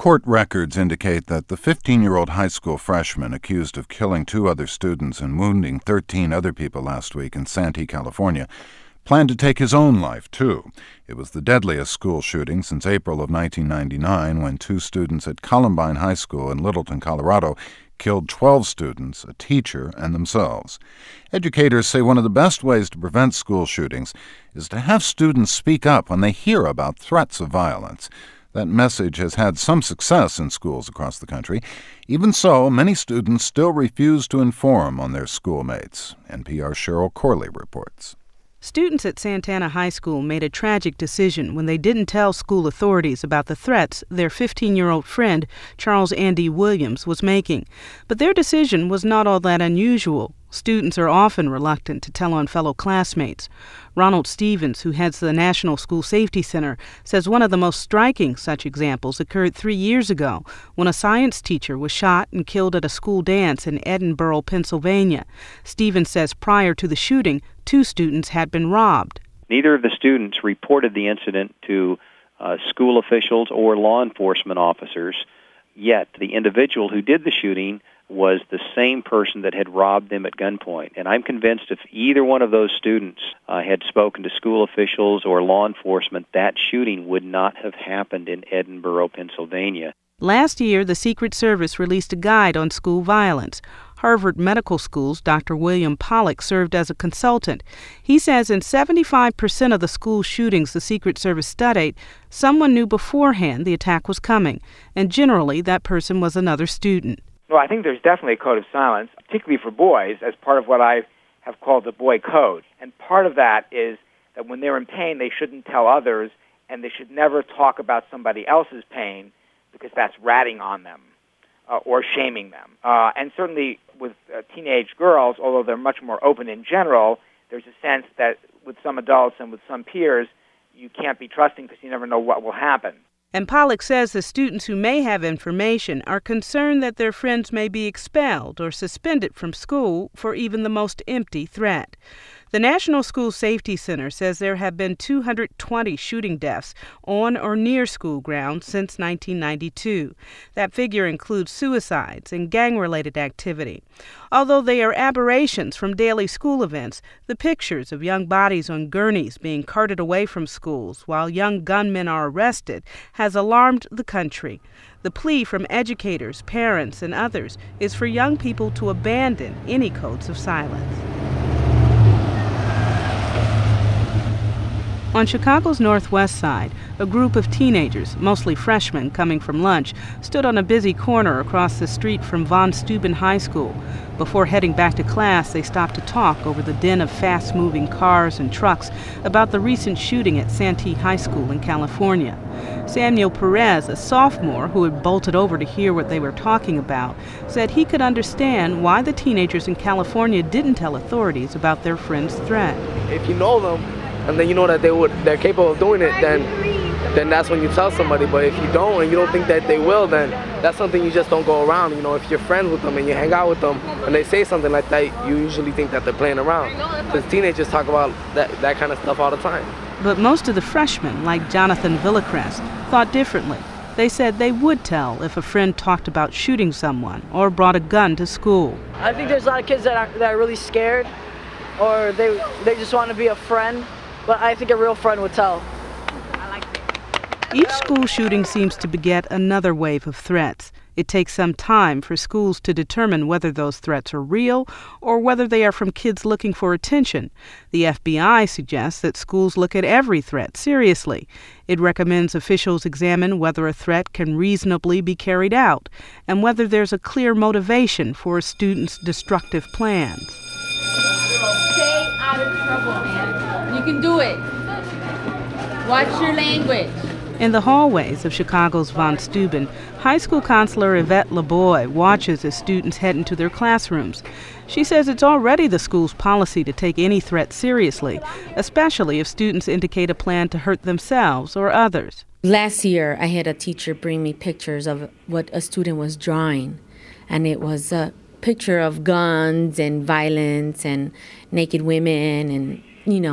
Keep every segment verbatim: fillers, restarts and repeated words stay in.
Court records indicate that the fifteen-year-old high school freshman accused of killing two other students and wounding thirteen other people last week in Santee, California, planned to take his own life, too. It was the deadliest school shooting since April of nineteen ninety-nine, when two students at Columbine High School in Littleton, Colorado, killed twelve students, a teacher, and themselves. Educators say one of the best ways to prevent school shootings is to have students speak up when they hear about threats of violence. That message has had some success in schools across the country. Even so, many students still refuse to inform on their schoolmates. N P R's Cheryl Corley reports. Students at Santana High School made a tragic decision when they didn't tell school authorities about the threats their fifteen-year-old friend, Charles Andy Williams, was making. But their decision was not all that unusual. Students are often reluctant to tell on fellow classmates. Ronald Stevens, who heads the National School Safety Center, says one of the most striking such examples occurred three years ago when a science teacher was shot and killed at a school dance in Edinboro, Pennsylvania. Stevens says prior to the shooting, two students had been robbed. Neither of the students reported the incident to uh, school officials or law enforcement officers, yet the individual who did the shooting was the same person that had robbed them at gunpoint. And I'm convinced if either one of those students uh, had spoken to school officials or law enforcement, that shooting would not have happened in Edinboro, Pennsylvania. Last year, the Secret Service released a guide on school violence. Harvard Medical School's Doctor William Pollack served as a consultant. He says in seventy-five percent of the school shootings the Secret Service studied, someone knew beforehand the attack was coming, and generally that person was another student. Well, I think there's definitely a code of silence, particularly for boys, as part of what I have called the boy code. And part of that is that when they're in pain, they shouldn't tell others, and they should never talk about somebody else's pain because that's ratting on them uh, or shaming them. Uh, and certainly with uh, teenage girls, although they're much more open in general, there's a sense that with some adults and with some peers, you can't be trusting because you never know what will happen. And Pollack says the students who may have information are concerned that their friends may be expelled or suspended from school for even the most empty threat. The National School Safety Center says there have been two hundred twenty shooting deaths on or near school grounds since nineteen ninety-two. That figure includes suicides and gang-related activity. Although they are aberrations from daily school events, the pictures of young bodies on gurneys being carted away from schools while young gunmen are arrested has alarmed the country. The plea from educators, parents, and others is for young people to abandon any codes of silence. On Chicago's northwest side, a group of teenagers, mostly freshmen coming from lunch, stood on a busy corner across the street from Von Steuben High School. Before heading back to class, they stopped to talk over the din of fast-moving cars and trucks about the recent shooting at Santee High School in California. Samuel Perez, a sophomore who had bolted over to hear what they were talking about, said he could understand why the teenagers in California didn't tell authorities about their friend's threat. If you know them, and then you know that they would, they're capable of doing it, then then that's when you tell somebody. But if you don't, and you don't think that they will, then that's something you just don't go around. You know, if you're friends with them and you hang out with them, and they say something like that, you usually think that they're playing around. Because teenagers talk about that, that kind of stuff all the time. But most of the freshmen, like Jonathan Villacrest, thought differently. They said they would tell if a friend talked about shooting someone or brought a gun to school. I think there's a lot of kids that are, that are really scared, or they, they just want to be a friend. But I think a real friend would tell. Each school shooting seems to beget another wave of threats. It takes some time for schools to determine whether those threats are real or whether they are from kids looking for attention. The F B I suggests that schools look at every threat seriously. It recommends officials examine whether a threat can reasonably be carried out and whether there's a clear motivation for a student's destructive plans. Stay out of trouble, man. You can do it. Watch your language. In the hallways of Chicago's Von Steuben, high school counselor Yvette LeBoy watches as students head into their classrooms. She says it's already the school's policy to take any threat seriously, especially if students indicate a plan to hurt themselves or others. Last year, I had a teacher bring me pictures of what a student was drawing, and it was a picture of guns and violence and naked women and, you know.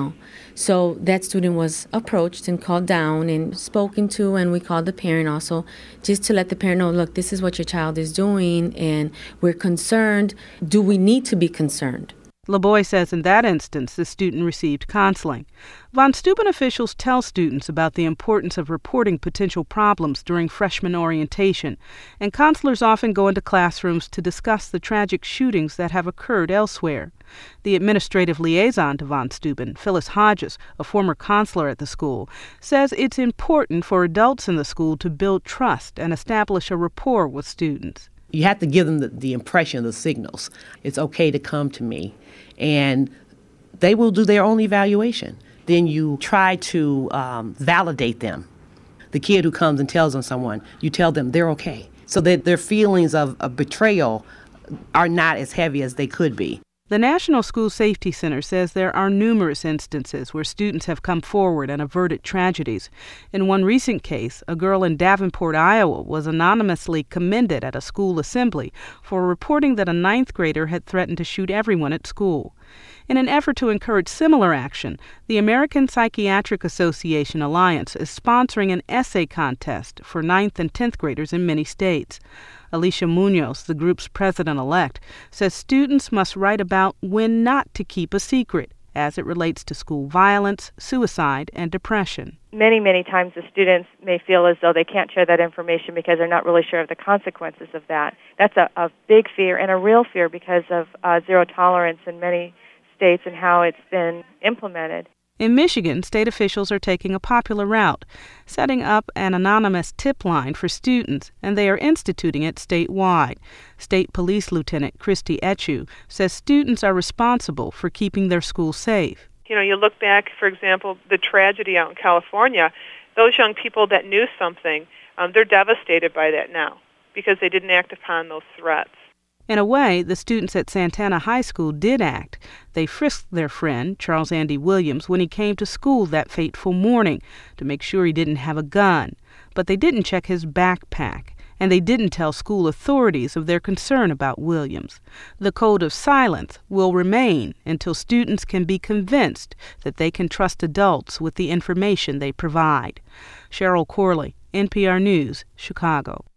So that student was approached and called down and spoken to, and we called the parent also just to let the parent know, look, this is what your child is doing, and we're concerned. Do we need to be concerned? LaBoy says in that instance, the student received counseling. Von Steuben officials tell students about the importance of reporting potential problems during freshman orientation, and counselors often go into classrooms to discuss the tragic shootings that have occurred elsewhere. The administrative liaison to Von Steuben, Phyllis Hodges, a former counselor at the school, says it's important for adults in the school to build trust and establish a rapport with students. You have to give them the, the impression, the signals. It's okay to come to me, and they will do their own evaluation. Then you try to um, validate them. The kid who comes and tells on someone, you tell them they're okay, so that their feelings of, of betrayal are not as heavy as they could be. The National School Safety Center says there are numerous instances where students have come forward and averted tragedies. In one recent case, a girl in Davenport, Iowa, was anonymously commended at a school assembly for reporting that a ninth grader had threatened to shoot everyone at school. In an effort to encourage similar action, the American Psychiatric Association Alliance is sponsoring an essay contest for ninth and tenth graders in many states. Alicia Munoz, the group's president-elect, says students must write about when not to keep a secret as it relates to school violence, suicide, and depression. Many, many times the students may feel as though they can't share that information because they're not really sure of the consequences of that. That's a, a big fear and a real fear because of uh, zero tolerance in many states and how it's been implemented. In Michigan, state officials are taking a popular route, setting up an anonymous tip line for students, and they are instituting it statewide. State Police Lieutenant Christy Etchew says students are responsible for keeping their school safe. You know, you look back, for example, the tragedy out in California, those young people that knew something, um, they're devastated by that now because they didn't act upon those threats. In a way, the students at Santana High School did act. They frisked their friend, Charles Andy Williams, when he came to school that fateful morning to make sure he didn't have a gun. But they didn't check his backpack, and they didn't tell school authorities of their concern about Williams. The code of silence will remain until students can be convinced that they can trust adults with the information they provide. Cheryl Corley, N P R News, Chicago.